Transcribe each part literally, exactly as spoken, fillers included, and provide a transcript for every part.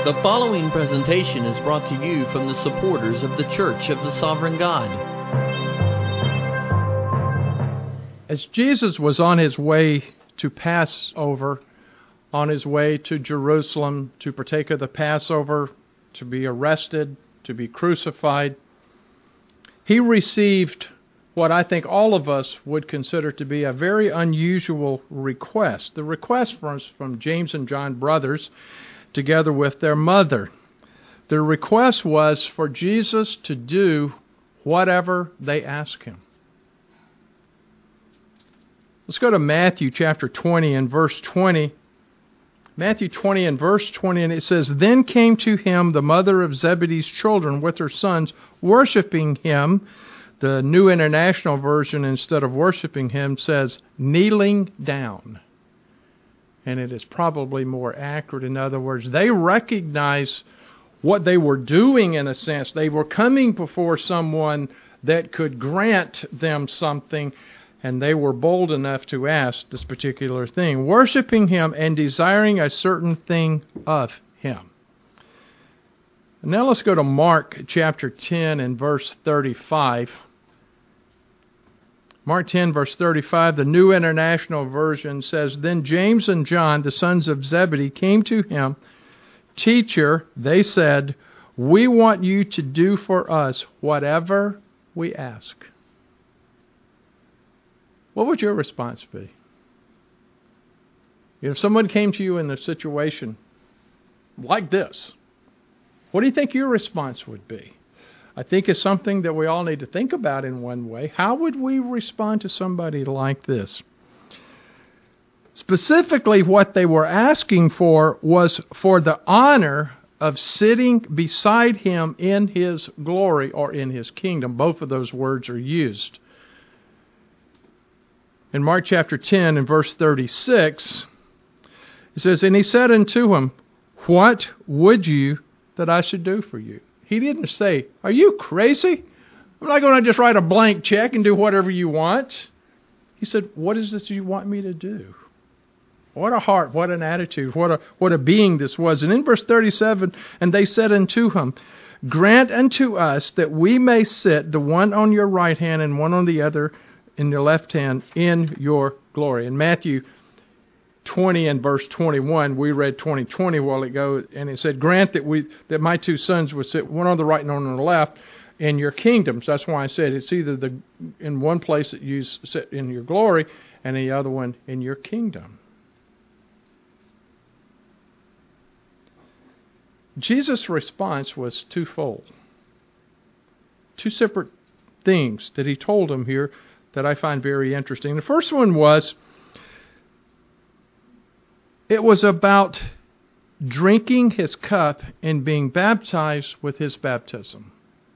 The following presentation is brought to you from the supporters of the Church of the Sovereign God. As Jesus was on his way to Passover, on his way to Jerusalem to partake of the Passover, to be arrested, to be crucified, he received what I think all of us would consider to be a very unusual request. The request was from James and John brothers, together with their mother. The request was for Jesus to do whatever they asked him. Let's go to Matthew chapter twenty and verse twenty. Matthew twenty and verse twenty, and it says, "Then came to him the mother of Zebedee's children with her sons, worshiping him." The New International Version, instead of worshiping him, says kneeling down. And it is probably more accurate. In other words, they recognize what they were doing in a sense. They were coming before someone that could grant them something, and they were bold enough to ask this particular thing, worshiping him and desiring a certain thing of him. Now let's go to Mark chapter ten and verse thirty-five. Mark ten, verse thirty-five, the New International Version says, "Then James and John, the sons of Zebedee, came to him. 'Teacher,' they said, 'we want you to do for us whatever we ask.'" What would your response be? If someone came to you in a situation like this, what do you think your response would be? I think it's something that we all need to think about in one way. How would we respond to somebody like this? Specifically, what they were asking for was for the honor of sitting beside him in his glory or in his kingdom. Both of those words are used. In Mark chapter ten and verse thirty-six, it says, "And he said unto him, 'What would you that I should do for you?'" He didn't say, "Are you crazy? I'm not going to just write a blank check and do whatever you want." He said, "What is this you want me to do?" What a heart, what an attitude, what a what a being this was. And in verse thirty-seven, "And they said unto him, 'Grant unto us that we may sit, the one on your right hand and one on the other in your left hand, in your glory.'" In Matthew twenty and verse twenty-one, we read twenty twenty a while ago, and it said, "Grant that we that my two sons would sit one on the right and one on the left in your kingdoms." That's why I said it's either the in one place that you sit in your glory and the other one in your kingdom. Jesus' response was twofold. Two separate things that he told them here that I find very interesting. The first one was, it was about drinking his cup and being baptized with his baptism.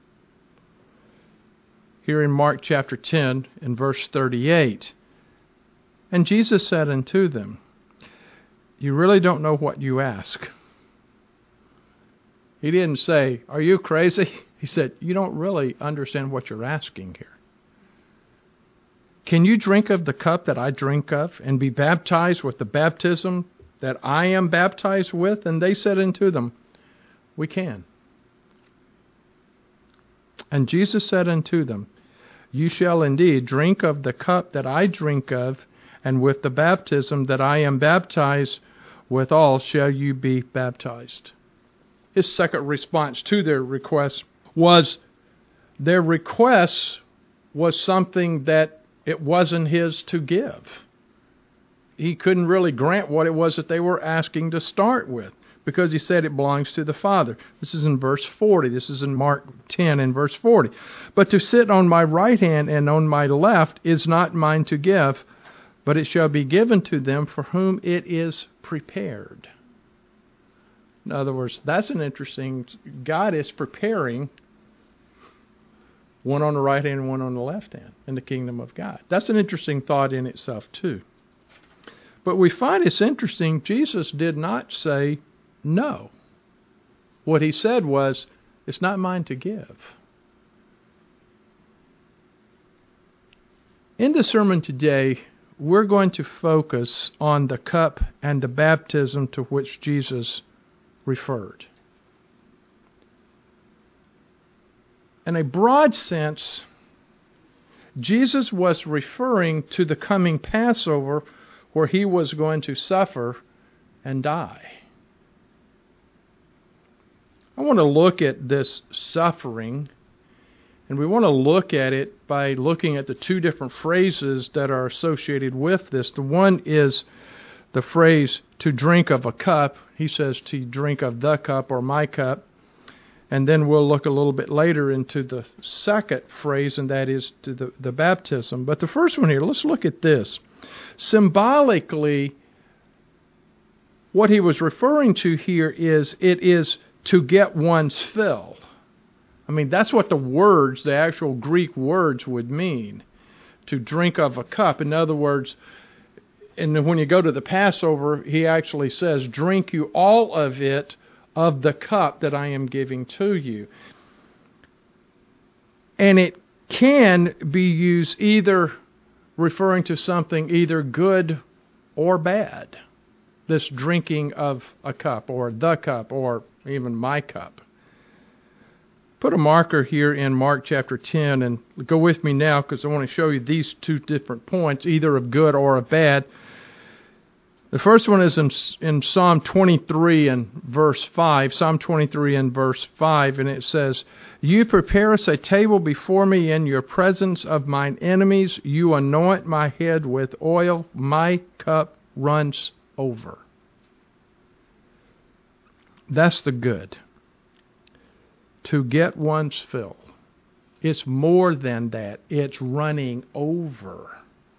Here in Mark chapter ten and verse thirty-eight, "And Jesus said unto them, 'You really don't know what you ask.'" He didn't say, "Are you crazy?" He said, "You don't really understand what you're asking here. Can you drink of the cup that I drink of and be baptized with the baptism that I am baptized with?" And they said unto them, "We can." And Jesus said unto them, "You shall indeed drink of the cup that I drink of, and with the baptism that I am baptized withal shall you be baptized." His second response to their request was, their request was something that it wasn't his to give. He couldn't really grant what it was that they were asking to start with, because he said it belongs to the Father. This is in verse forty. This is in Mark ten and verse forty. "But to sit on my right hand and on my left is not mine to give, but it shall be given to them for whom it is prepared." In other words, that's an interesting, God is preparing one on the right hand and one on the left hand in the kingdom of God. That's an interesting thought in itself too. But we find it's interesting, Jesus did not say no. What he said was, "It's not mine to give." In the sermon today, we're going to focus on the cup and the baptism to which Jesus referred. in a broad sense, Jesus was referring to the coming Passover where he was going to suffer and die. I want to look at this suffering, and we want to look at it by looking at the two different phrases that are associated with this. The one is the phrase, to drink of a cup. He says to drink of the cup or my cup. And then we'll look a little bit later into the second phrase, and that is to the, the baptism. But the first one here, let's look at this. Symbolically, what he was referring to here is it is to get one's fill. I mean, that's what the words, the actual Greek words would mean, to drink of a cup. In other words, and when you go to the Passover, he actually says, drink you all of it, of the cup that I am giving to you. And it can be used either referring to something either good or bad. This drinking of a cup, or the cup, or even my cup. Put a marker here in Mark chapter ten, and go with me now because I want to show you these two different points, either of good or of bad. The first one is in, in Psalm twenty-three and verse five. Psalm twenty-three and verse five, and it says, You prepare us a table before me in your presence of mine enemies. You anoint my head with oil. My cup runs over. That's the good. To get one's fill. It's more than that. It's running over.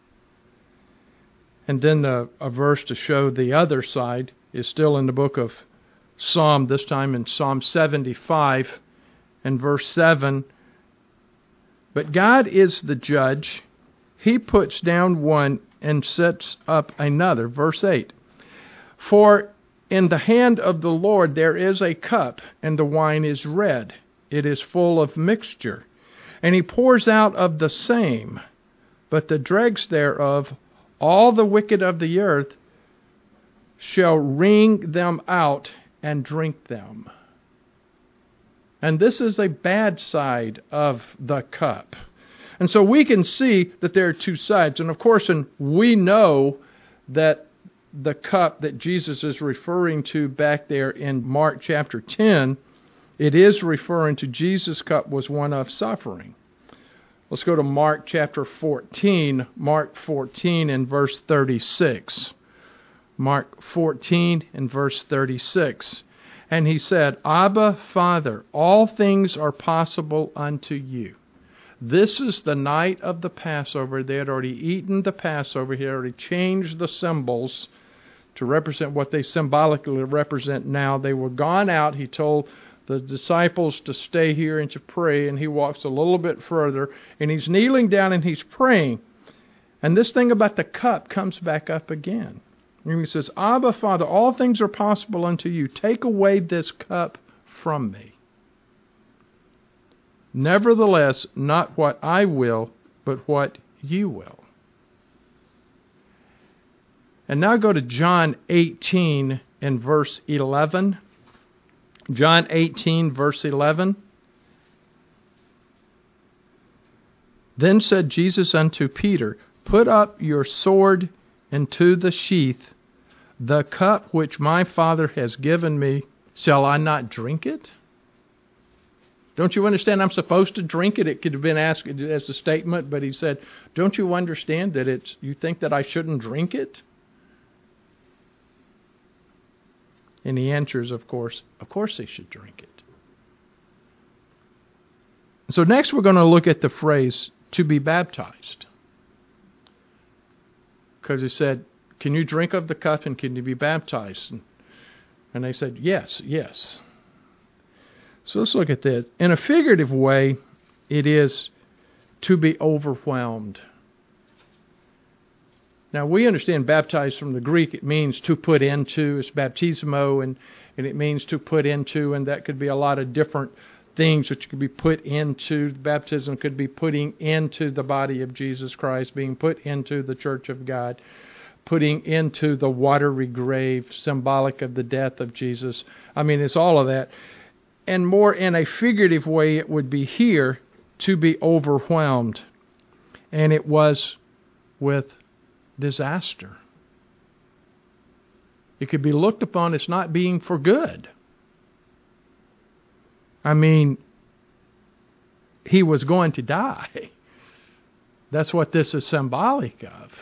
And then the, a verse to show the other side is still in the book of Psalm, this time in Psalm seventy-five and verse seven. But God is the judge. He puts down one and sets up another. Verse eight. For in the hand of the Lord there is a cup, and the wine is red. It is full of mixture. And he pours out of the same, but the dregs thereof, all the wicked of the earth shall wring them out and drink them. And this is a bad side of the cup. And so we can see that there are two sides. And of course, and we know that the cup that Jesus is referring to back there in Mark chapter ten, it is referring to Jesus' cup was one of suffering. Let's go to Mark chapter fourteen, Mark fourteen and verse thirty-six. Mark fourteen and verse thirty-six. And he said, Abba, Father, all things are possible unto you. This is the night of the Passover. They had already eaten the Passover. He had already changed the symbols to represent what they symbolically represent now. They were gone out. He told the disciples to stay here and to pray, and he walks a little bit further, and he's kneeling down and he's praying. And this thing about the cup comes back up again. And he says, Abba, Father, all things are possible unto you. Take away this cup from me. Nevertheless, not what I will, but what you will. And now go to John eighteen and verse eleven. John eighteen, verse eleven. Then said Jesus unto Peter, Put up your sword into the sheath. The cup which my Father has given me, shall I not drink it? Don't you understand I'm supposed to drink it? It could have been asked as a statement, but he said, don't you understand that it's, you think that I shouldn't drink it? And he answers, of course, of course they should drink it. So next we're going to look at the phrase, to be baptized. Because he said, can you drink of the cup and can you be baptized? And, and they said, yes, yes. So let's look at this. In a figurative way, it is to be overwhelmed. Now, we understand baptized from the Greek, it means to put into, it's baptismo, and, and it means to put into, and that could be a lot of different things which could be put into. Baptism could be putting into the body of Jesus Christ, being put into the church of God, putting into the watery grave, symbolic of the death of Jesus. I mean, it's all of that. and more in a figurative way it would be here, to be overwhelmed. And it was with disaster. It could be looked upon as not being for good. I mean, he was going to die. That's what this is symbolic of.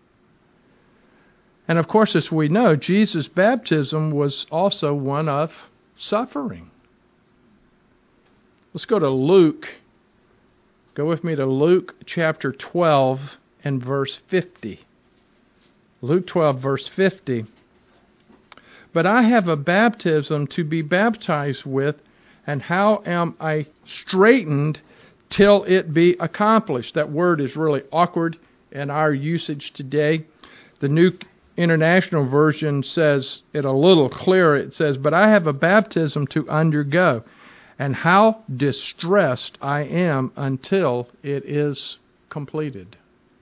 And of course, as we know, Jesus' baptism was also one of suffering. Let's go to Luke. Go with me to Luke chapter twelve and verse fifty. Luke twelve, verse fifty. But I have a baptism to be baptized with, and how am I straitened till it be accomplished? That word is really awkward in our usage today. The New International Version says it a little clearer. It says, but I have a baptism to undergo, and how distressed I am until it is completed.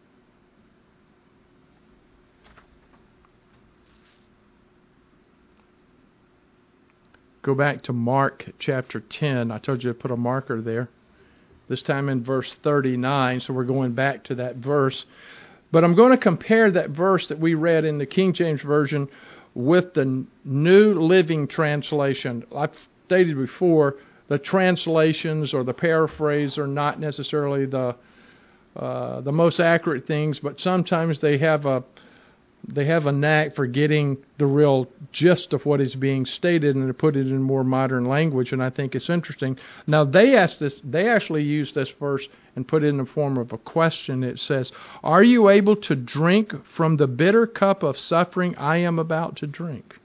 Go back to Mark chapter ten. I told you to put a marker there. This time in verse thirty-nine, so we're going back to that verse. But I'm going to compare that verse that we read in the King James Version with the New Living Translation. I've stated before, the translations or the paraphrase are not necessarily the uh, the most accurate things, but sometimes they have a they have a knack for getting the real gist of what is being stated and to put it in more modern language, and I think it's interesting. Now they asked this, they actually used this verse and put it in the form of a question. It says, "Are you able to drink from the bitter cup of suffering I am about to drink?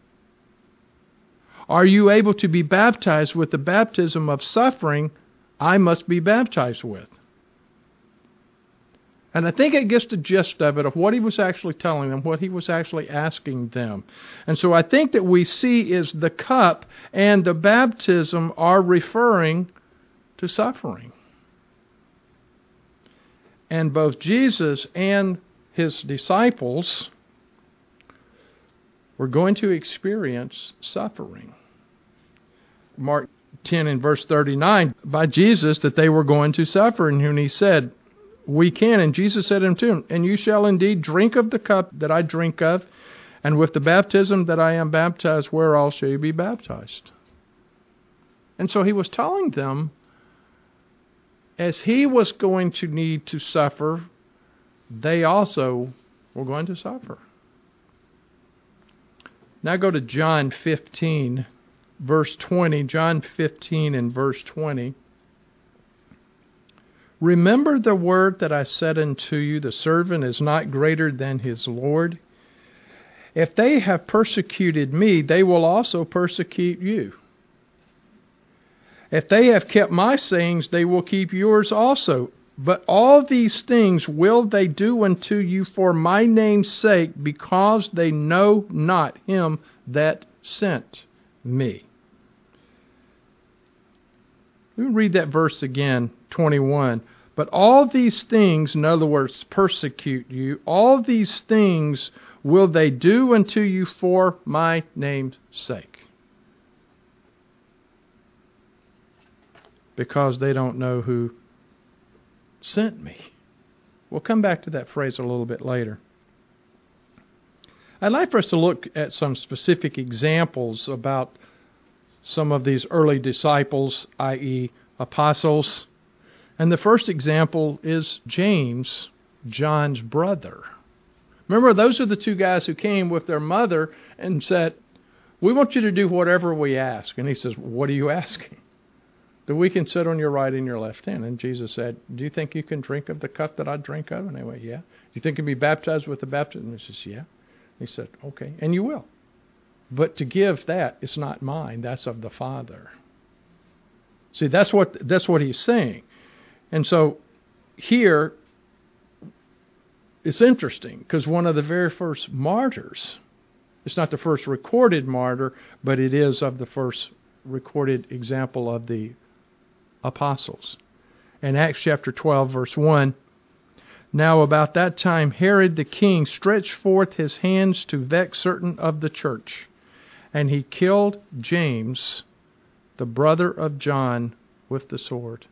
Are you able to be baptized with the baptism of suffering I must be baptized with?" And I think it gets the gist of it, of what he was actually telling them, what he was actually asking them. And so I think that we see is the cup and the baptism are referring to suffering. And both Jesus and his disciples were going to experience suffering. Mark ten and verse thirty-nine, by Jesus that they were going to suffer, and when he said, we can. And Jesus said unto him, and you shall indeed drink of the cup that I drink of, and with the baptism that I am baptized, whereall shall you be baptized? And so he was telling them, as he was going to need to suffer, they also were going to suffer. Now go to John fifteen, verse twenty. John fifteen and verse twenty. Remember the word that I said unto you, the servant is not greater than his Lord. If they have persecuted me, they will also persecute you. If they have kept my sayings, they will keep yours also. But all these things will they do unto you for my name's sake, because they know not him that sent me. Let me read that verse again, twenty-one. But all these things, in other words, persecute you, all these things will they do unto you for my name's sake. Because they don't know who sent me. We'll come back to that phrase a little bit later. I'd like for us to look at some specific examples about some of these early disciples, that is apostles. And the first example is James, John's brother. Remember, those are the two guys who came with their mother and said, we want you to do whatever we ask. And he says, what are you asking? That we can sit on your right and your left hand. And Jesus said, do you think you can drink of the cup that I drink of? And they went, yeah. Do you think you can be baptized with the baptism? And he says, yeah. He said, okay, and you will. But to give that is not mine, that's of the Father. See, that's what that's what he's saying. And so here, it's interesting, because one of the very first martyrs, it's not the first recorded martyr, but it is of the first recorded example of the apostles. In Acts chapter twelve, verse one, now about that time Herod the king stretched forth his hands to vex certain of the church, and he killed James, the brother of John, with the sword.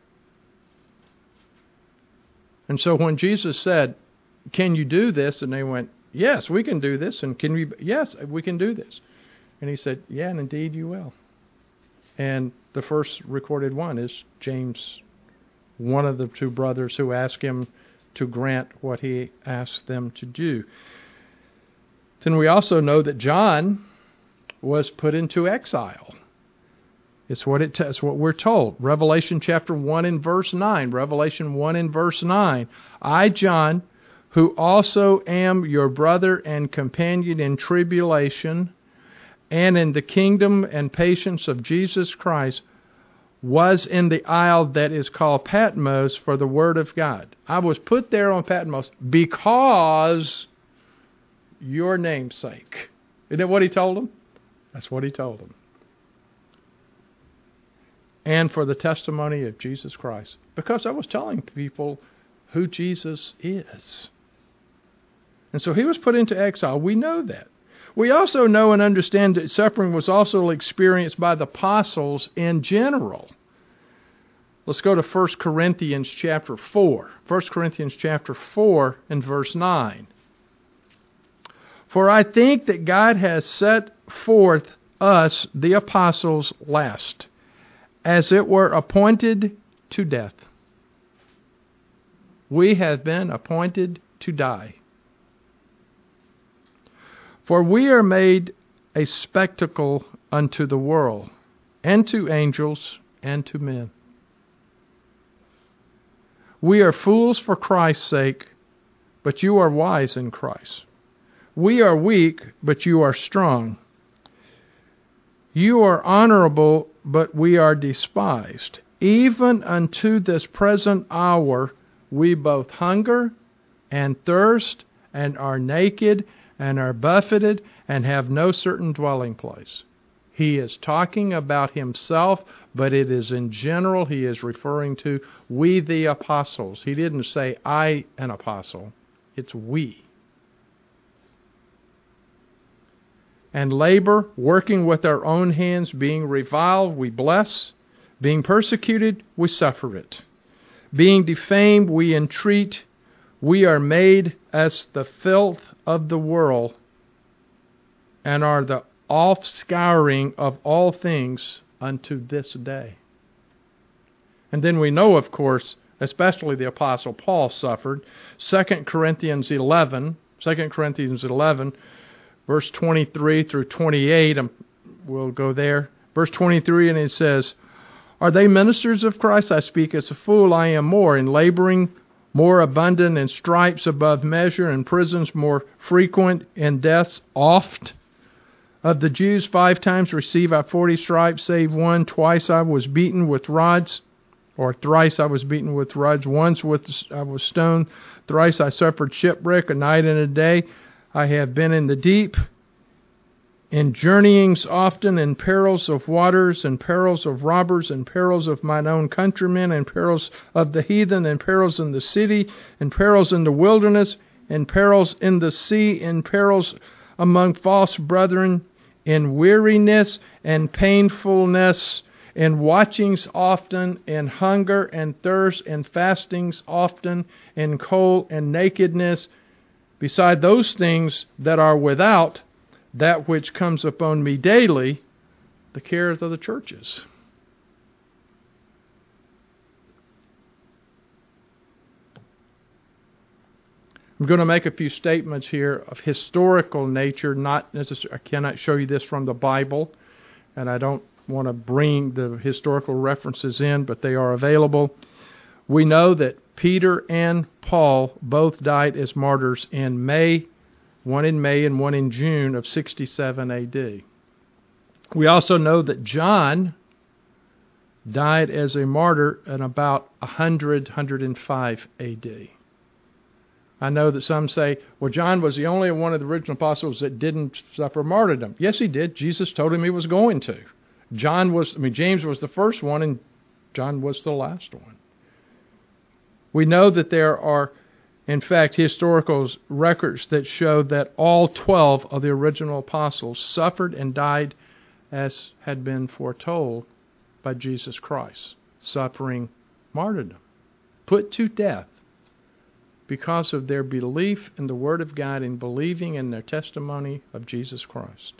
And so when Jesus said, can you do this? And they went, yes, we can do this. And can we, yes, we can do this. And he said, yeah, and indeed you will. And the first recorded one is James, one of the two brothers who asked him to grant what he asked them to do. Then we also know that John was put into exile. It's what it it's what we're told. Revelation chapter one and verse nine. Revelation one and verse nine. I, John, who also am your brother and companion in tribulation and in the kingdom and patience of Jesus Christ, was in the isle that is called Patmos for the word of God. I was put there on Patmos because your name's sake. Isn't that what he told them? That's what he told them. And for the testimony of Jesus Christ. Because I was telling people who Jesus is. And so he was put into exile. We know that. We also know and understand that suffering was also experienced by the apostles in general. Let's go to First Corinthians chapter four. First Corinthians chapter four and verse nine. For I think that God has set forth us, the apostles, last, as it were appointed to death. We have been appointed to die. For we are made a spectacle unto the world, and to angels, and to men. We are fools for Christ's sake, but you are wise in Christ. We are weak, but you are strong. You are honorable, but we are despised. Even unto this present hour we both hunger and thirst, and are naked, and are buffeted, and have no certain dwelling place. He is talking about himself, but it is in general he is referring to we the apostles. He didn't say I an apostle. It's we. And labor, working with our own hands, being reviled, we bless. Being persecuted, we suffer it. Being defamed, we entreat. We are made as the filth of the world, and are the offscouring of all things unto this day. And then we know, of course, especially the Apostle Paul suffered. Second Corinthians eleven, Second Corinthians eleven, verse twenty-three through twenty-eight, um, we'll go there. Verse twenty-three, and it says, Are they ministers of Christ? I speak as a fool. I am more, in laboring more abundant, in stripes above measure, in prisons more frequent, in deaths oft. Of the Jews five times receive I forty stripes, save one. Twice I was beaten with rods, or thrice I was beaten with rods. Once with I was stoned. Thrice I suffered shipwreck, a night and a day. I have been in the deep, in journeyings often, in perils of waters, and perils of robbers, and perils of mine own countrymen, and perils of the heathen, and perils in the city, and perils in the wilderness, and perils in the sea, and perils among false brethren, in weariness and painfulness, in watchings often, in hunger and thirst, in fastings often, in cold and nakedness, beside those things that are without, that which comes upon me daily, the cares of the churches. I'm going to make a few statements here of historical nature, not necessarily, I cannot show you this from the Bible, and I don't want to bring the historical references in, but they are available. We know that Peter and Paul both died as martyrs in May, one in May and one in June of sixty-seven A D. We also know that John died as a martyr in about one hundred, one hundred five A D. I know that some say, well, John was the only one of the original apostles that didn't suffer martyrdom. Yes, he did. Jesus told him he was going to. John was, I mean, James was the first one, and John was the last one. We know that there are, in fact, historical records that show that all twelve of the original apostles suffered and died as had been foretold by Jesus Christ, suffering martyrdom, put to death because of their belief in the Word of God and believing in their testimony of Jesus Christ.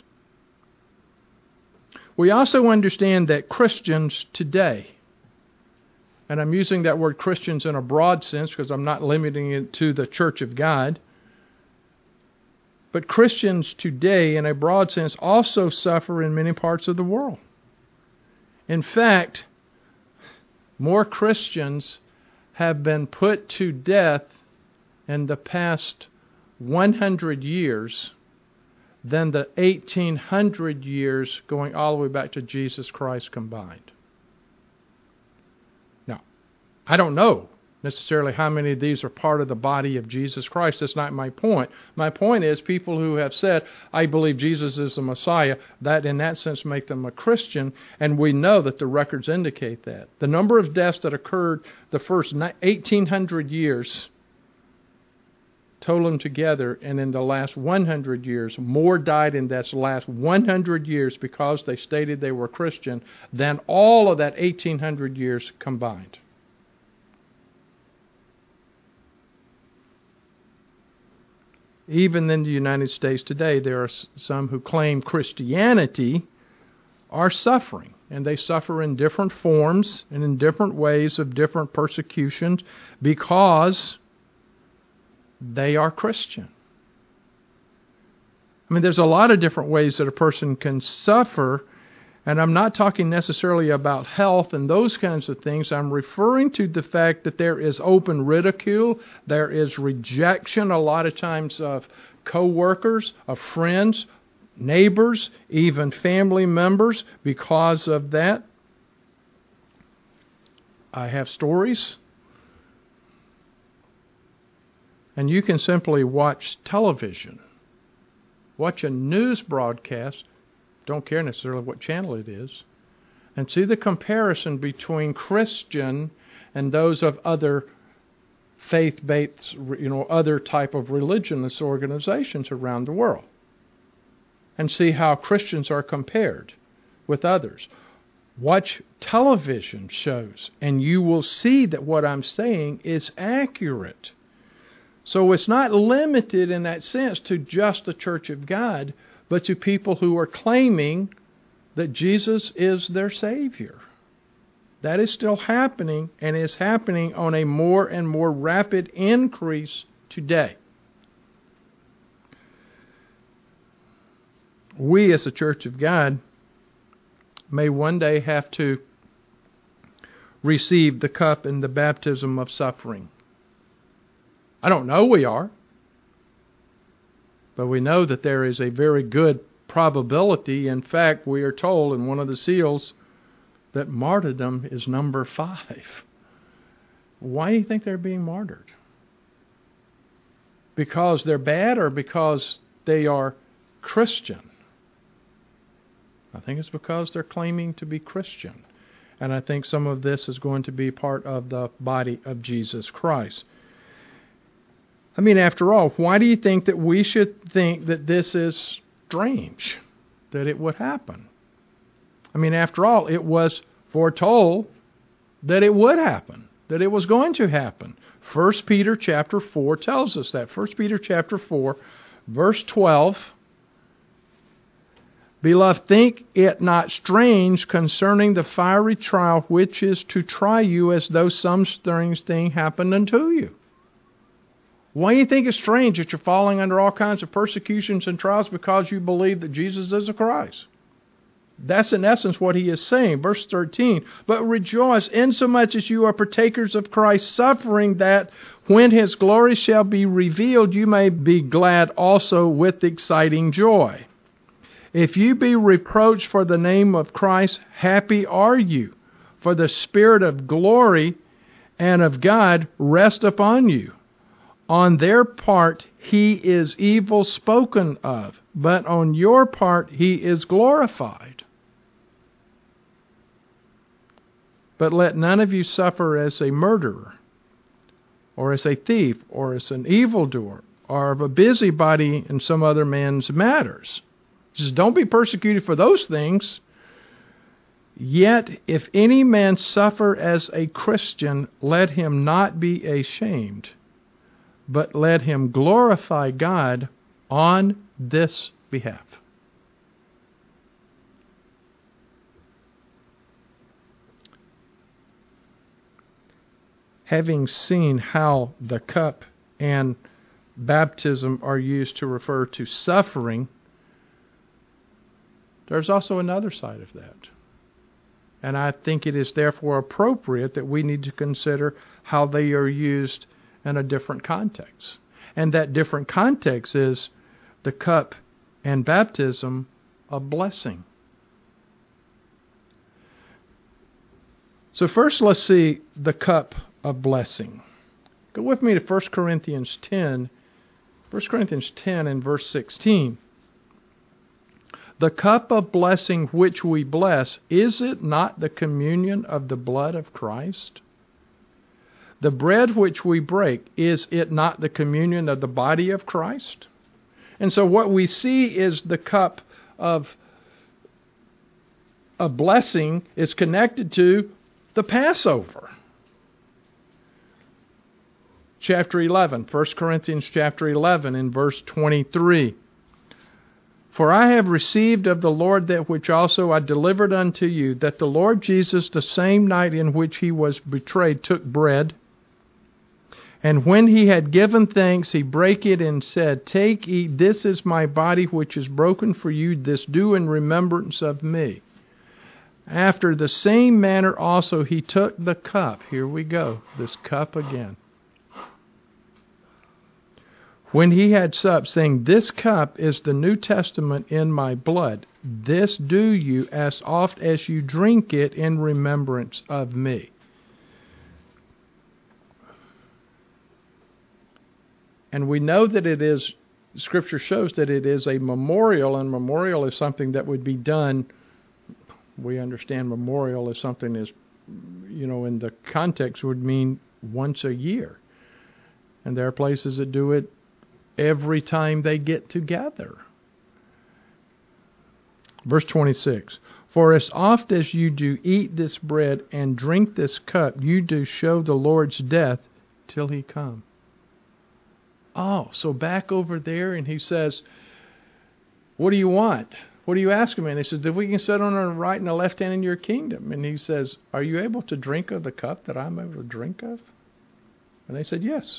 We also understand that Christians today, and I'm using that word Christians in a broad sense because I'm not limiting it to the Church of God, but Christians today, in a broad sense, also suffer in many parts of the world. In fact, more Christians have been put to death in the past one hundred years than the eighteen hundred years going all the way back to Jesus Christ combined. Now, I don't know necessarily how many of these are part of the body of Jesus Christ. That's not my point. My point is people who have said, I believe Jesus is the Messiah, that in that sense make them a Christian, and we know that the records indicate that. The number of deaths that occurred the first eighteen hundred years, total them together, and in the last one hundred years, more died in that last one hundred years because they stated they were Christian than all of that eighteen hundred years combined. Even in the United States today, there are some who claim Christianity are suffering, and they suffer in different forms and in different ways of different persecutions because they are Christian. I mean, there's a lot of different ways that a person can suffer, and I'm not talking necessarily about health and those kinds of things. I'm referring to the fact that there is open ridicule, there is rejection a lot of times of co-workers, of friends, neighbors, even family members because of that. I have stories. And you can simply watch television, watch a news broadcast, don't care necessarily what channel it is, and see the comparison between Christian and those of other faith-based, you know, other type of religionless organizations around the world, and see how Christians are compared with others. Watch television shows, and you will see that what I'm saying is accurate. So it's not limited in that sense to just the Church of God, but to people who are claiming that Jesus is their Savior. That is still happening, and is happening on a more and more rapid increase today. We as a Church of God may one day have to receive the cup and the baptism of suffering. I don't know we are, but we know that there is a very good probability. In fact, we are told in one of the seals that martyrdom is number five. Why do you think they're being martyred? Because they're bad or because they are Christian? I think it's because they're claiming to be Christian. And I think some of this is going to be part of the body of Jesus Christ. I mean, after all, why do you think that we should think that this is strange, that it would happen? I mean, after all, it was foretold that it would happen, that it was going to happen. First Peter chapter four tells us that. First Peter chapter four, verse twelve. Beloved, think it not strange concerning the fiery trial which is to try you as though some strange thing happened unto you. Why do you think it's strange that you're falling under all kinds of persecutions and trials because you believe that Jesus is the Christ? That's in essence what he is saying. Verse thirteen, but rejoice insomuch as you are partakers of Christ's suffering, that when his glory shall be revealed, you may be glad also with exciting joy. If you be reproached for the name of Christ, happy are you, for the Spirit of glory and of God rest upon you. On their part he is evil spoken of, but on your part he is glorified. But let none of you suffer as a murderer, or as a thief, or as an evildoer, or of a busybody in some other man's matters. He says, don't be persecuted for those things. Yet if any man suffer as a Christian, let him not be ashamed, but let him glorify God on this behalf. Having seen how the cup and baptism are used to refer to suffering, there's also another side of that. And I think it is therefore appropriate that we need to consider how they are used in a different context. And that different context is the cup and baptism of blessing. So first let's see the cup of blessing. Go with me to First Corinthians ten. First Corinthians ten and verse sixteen. The cup of blessing which we bless, is it not the communion of the blood of Christ? The bread which we break, is it not the communion of the body of Christ? And so what we see is the cup of a blessing is connected to the Passover. Chapter eleven, First Corinthians chapter eleven in verse twenty-three. For I have received of the Lord that which also I delivered unto you, that the Lord Jesus, the same night in which he was betrayed, took bread. And when he had given thanks, he brake it and said, Take, eat, this is my body which is broken for you, this do in remembrance of me. After the same manner also he took the cup. Here we go, this cup again. When he had supped, saying, This cup is the New Testament in my blood. This do you as oft as you drink it in remembrance of me. And we know that it is, Scripture shows that it is a memorial, and memorial is something that would be done. We understand memorial as something is, you know, in the context would mean once a year. And there are places that do it every time they get together. Verse twenty-six. For as oft as you do eat this bread and drink this cup, you do show the Lord's death till he come. Oh, so back over there, and he says, what do you want? What are you asking me? And he says, if we can sit on the right and the left hand in your kingdom. And he says, are you able to drink of the cup that I'm able to drink of? And they said, yes.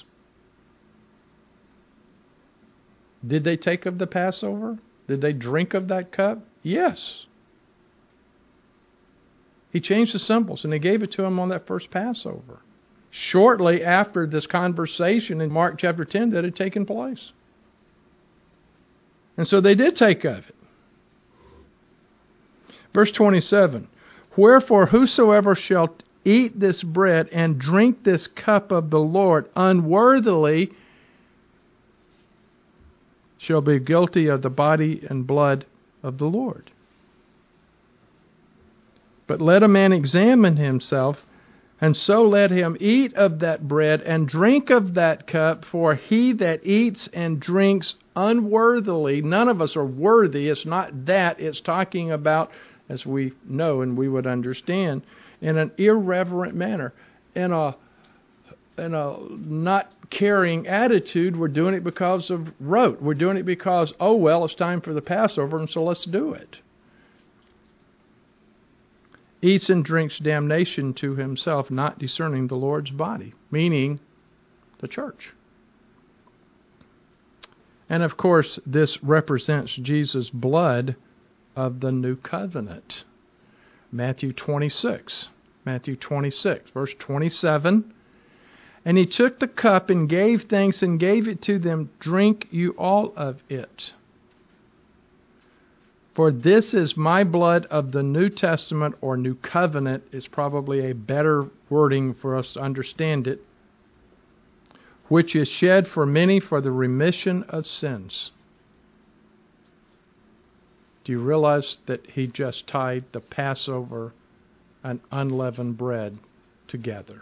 Did they take of the Passover? Did they drink of that cup? Yes. He changed the symbols, and he gave it to them on that first Passover, shortly after this conversation in Mark chapter ten that had taken place. And so they did take of it. Verse twenty-seven. Wherefore whosoever shall eat this bread and drink this cup of the Lord unworthily shall be guilty of the body and blood of the Lord. But let a man examine himself, and so let him eat of that bread and drink of that cup, for he that eats and drinks unworthily, none of us are worthy, it's not that, it's talking about, as we know and we would understand, in an irreverent manner, in a in a not caring attitude. We're doing it because of rote. We're doing it because, oh, well, it's time for the Passover, and so let's do it. Eats and drinks damnation to himself, not discerning the Lord's body, meaning the church. And of course, this represents Jesus' blood of the new covenant. Matthew twenty-six. Matthew twenty-six, verse twenty-seven. And he took the cup and gave thanks and gave it to them. Drink you all of it. For this is my blood of the New Testament, or New Covenant is probably a better wording for us to understand it, which is shed for many for the remission of sins. Do you realize that he just tied the Passover and unleavened bread together?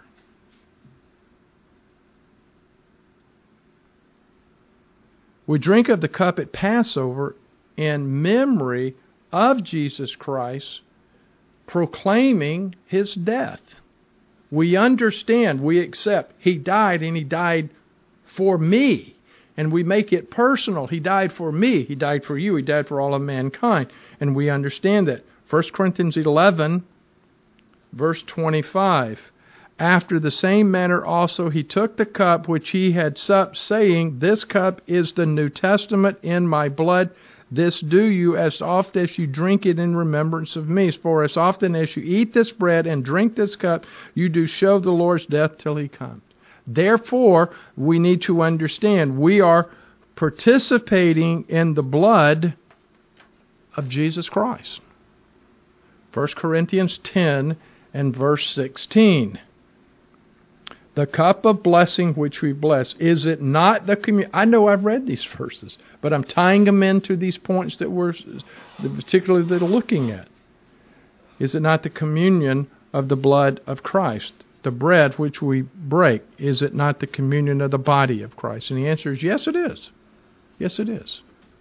We drink of the cup at Passover in memory of Jesus Christ proclaiming his death. We understand, we accept, he died and he died for me. And we make it personal. He died for me. He died for you. He died for all of mankind. And we understand that. First Corinthians eleven, verse twenty-five. After the same manner also he took the cup which he had supped, saying, This cup is the New Testament in my blood. This do you as oft as you drink it in remembrance of me. For as often as you eat this bread and drink this cup, you do show the Lord's death till he comes. Therefore, we need to understand we are participating in the blood of Jesus Christ. First Corinthians ten and verse sixteen. The cup of blessing which we bless, is it not the communion? I know I've read these verses, but I'm tying them into these points that we're particularly that are looking at. Is it not the communion of the blood of Christ? The bread which we break, is it not the communion of the body of Christ? And the answer is yes, it is. Yes, it is.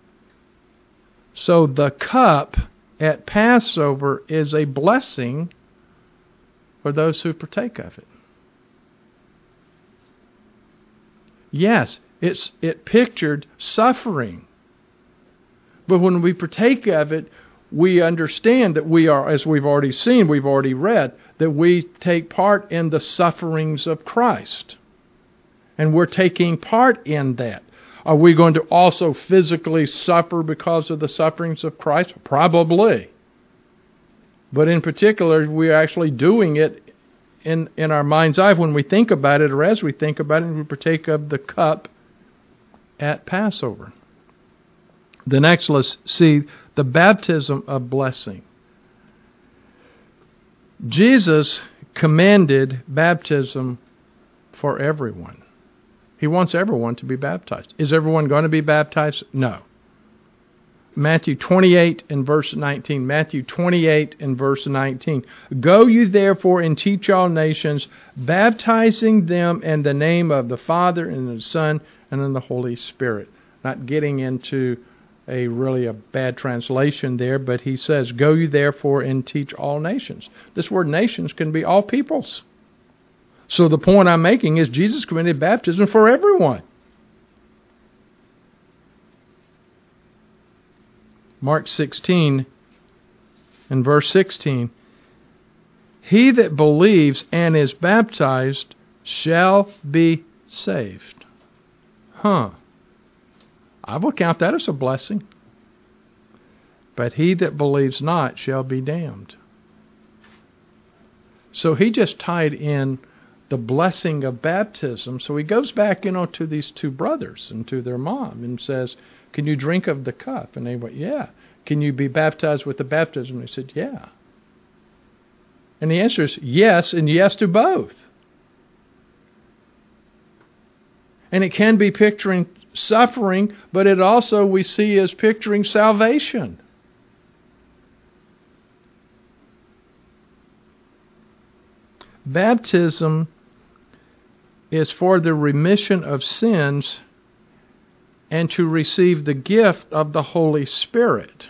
So the cup at Passover is a blessing for those who partake of it. Yes, it's it pictured suffering. But when we partake of it, we understand that we are, as we've already seen, we've already read, that we take part in the sufferings of Christ. And we're taking part in that. Are we going to also physically suffer because of the sufferings of Christ? Probably. But in particular, we're actually doing it in, in our mind's eye when we think about it, or as we think about it, we partake of the cup at Passover. The next, let's see the baptism of blessing. Jesus commanded baptism for everyone. He wants everyone to be baptized. Is everyone going to be baptized? No. Matthew twenty-eight and verse nineteen. Matthew twenty-eight and verse nineteen. Go you therefore and teach all nations, baptizing them in the name of the Father and the Son and in the Holy Spirit. Not getting into a really a bad translation there, but he says, go you therefore and teach all nations. This word nations can be all peoples. So the point I'm making is Jesus commanded baptism for everyone. Mark sixteen and verse sixteen. He that believes and is baptized shall be saved. Huh. I will count that as a blessing. But he that believes not shall be damned. So he just tied in the blessing of baptism. So he goes back, you know, to these two brothers and to their mom and says, can you drink of the cup? And they went, yeah. Can you be baptized with the baptism? And they said, yeah. And the answer is yes, and yes to both. And it can be picturing suffering, but it also we see as picturing salvation. Baptism is for the remission of sins and to receive the gift of the Holy Spirit.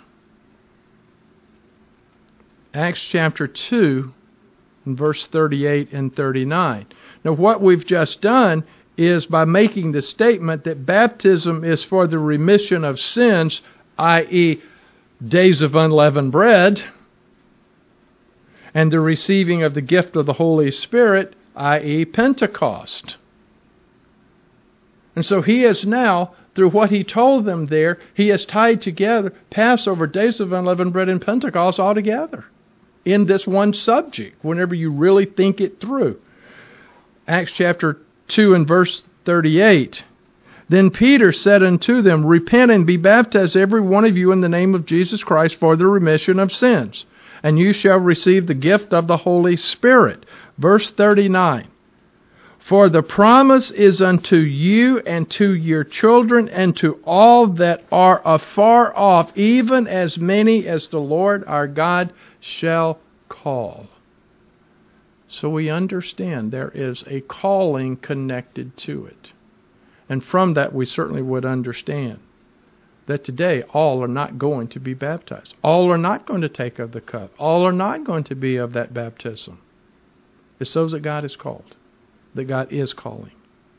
Acts chapter two, verse thirty-eight and thirty-nine. Now what we've just done is by making the statement that baptism is for the remission of sins, that is days of unleavened bread, and the receiving of the gift of the Holy Spirit, that is Pentecost. And so he has now, through what he told them there, he has tied together Passover, days of unleavened bread, and Pentecost all together in this one subject, whenever you really think it through. Acts chapter two and verse thirty-eight. Then Peter said unto them, repent and be baptized every one of you in the name of Jesus Christ for the remission of sins, and you shall receive the gift of the Holy Spirit. Verse thirty-nine. For the promise is unto you and to your children and to all that are afar off, even as many as the Lord our God shall call. So we understand there is a calling connected to it. And from that we certainly would understand that today all are not going to be baptized. All are not going to take of the cup. All are not going to be of that baptism. It's those that God has called, that God is calling.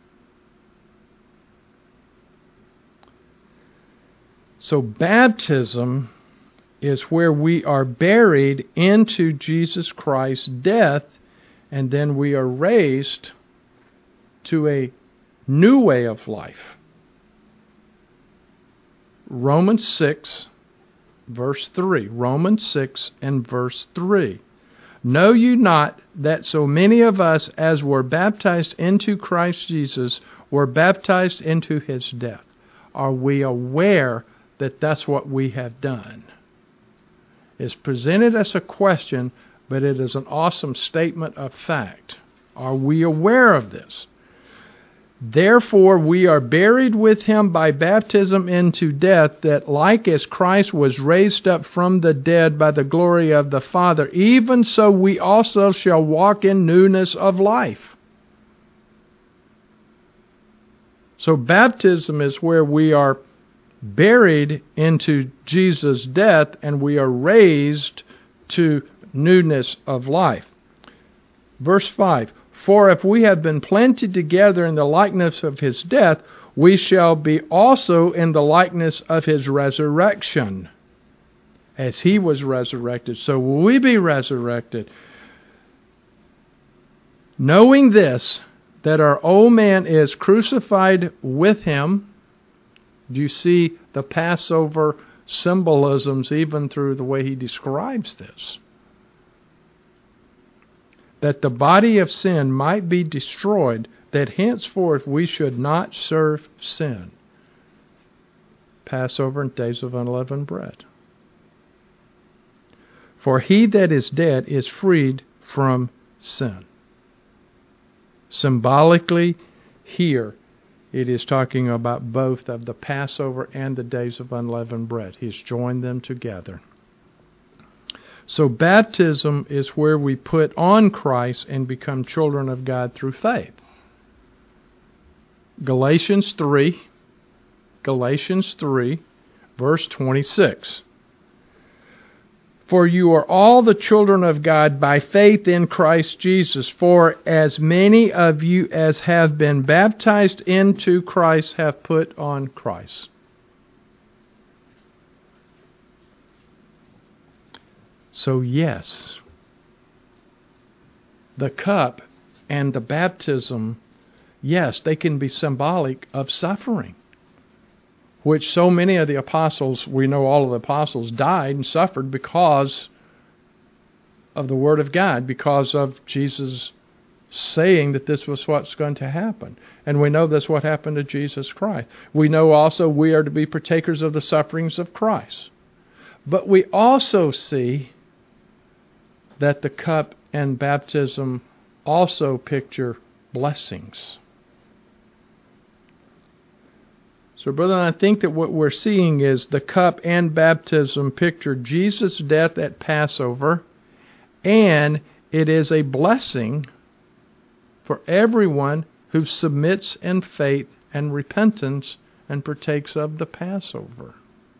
So baptism is where we are buried into Jesus Christ's death, and then we are raised to a new way of life. Romans six, verse three. Romans six and verse three. Know you not that so many of us as were baptized into Christ Jesus were baptized into his death? Are we aware that that's what we have done? It's presented as a question, but it is an awesome statement of fact. Are we aware of this? Therefore we are buried with him by baptism into death, that like as Christ was raised up from the dead by the glory of the Father, even so we also shall walk in newness of life. So baptism is where we are buried into Jesus' death, and we are raised to newness of life. Verse five, for if we have been planted together in the likeness of his death, we shall be also in the likeness of his resurrection. As he was resurrected, so will we be resurrected. Knowing this, that our old man is crucified with him. Do you see the Passover symbolisms even through the way he describes this? That the body of sin might be destroyed, that henceforth we should not serve sin. Passover and days of unleavened bread. For he that is dead is freed from sin. Symbolically, here, it is talking about both of the Passover and the days of unleavened bread. He's joined them together. So baptism is where we put on Christ and become children of God through faith. Galatians three, Galatians three, verse twenty-six. For you are all the children of God by faith in Christ Jesus. For as many of you as have been baptized into Christ have put on Christ. So yes, the cup and the baptism, yes, they can be symbolic of suffering, which so many of the apostles, we know all of the apostles died and suffered because of the Word of God, because of Jesus saying that this was what's going to happen. And we know that's what happened to Jesus Christ. We know also we are to be partakers of the sufferings of Christ. But we also see that the cup and baptism also picture blessings. So, brother, I think that what we're seeing is the cup and baptism picture Jesus' death at Passover, and it is a blessing for everyone who submits in faith and repentance and partakes of the Passover.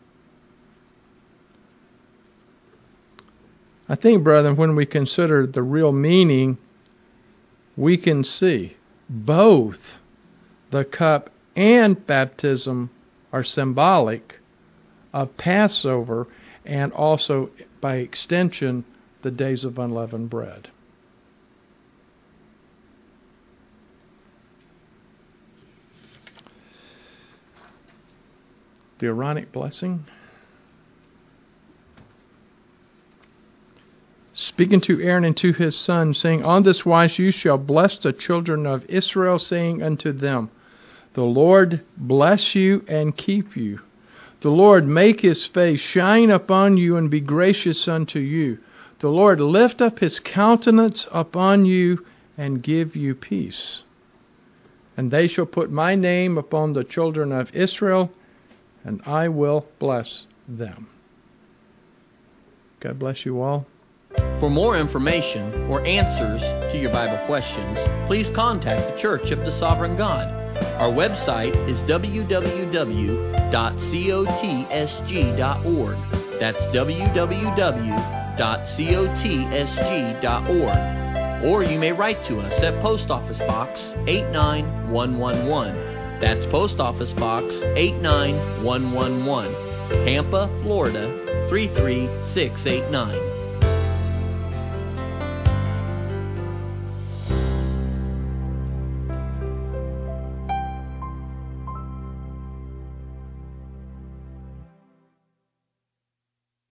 I think, brethren, when we consider the real meaning, we can see both the cup and baptism are symbolic of Passover and also, by extension, the days of unleavened bread. The Aaronic blessing. Speaking to Aaron and to his sons, saying, on this wise you shall bless the children of Israel, saying unto them, the Lord bless you and keep you. The Lord make his face shine upon you and be gracious unto you. The Lord lift up his countenance upon you and give you peace. And they shall put my name upon the children of Israel, and I will bless them. God bless you all. For more information or answers to your Bible questions, please contact the Church of the Sovereign God. Our website is w w w dot cotsg dot org. That's w w w dot cotsg dot org. Or you may write to us at Post Office Box eight nine one one one. That's Post Office Box eight nine one one one, Tampa, Florida three three six eight nine.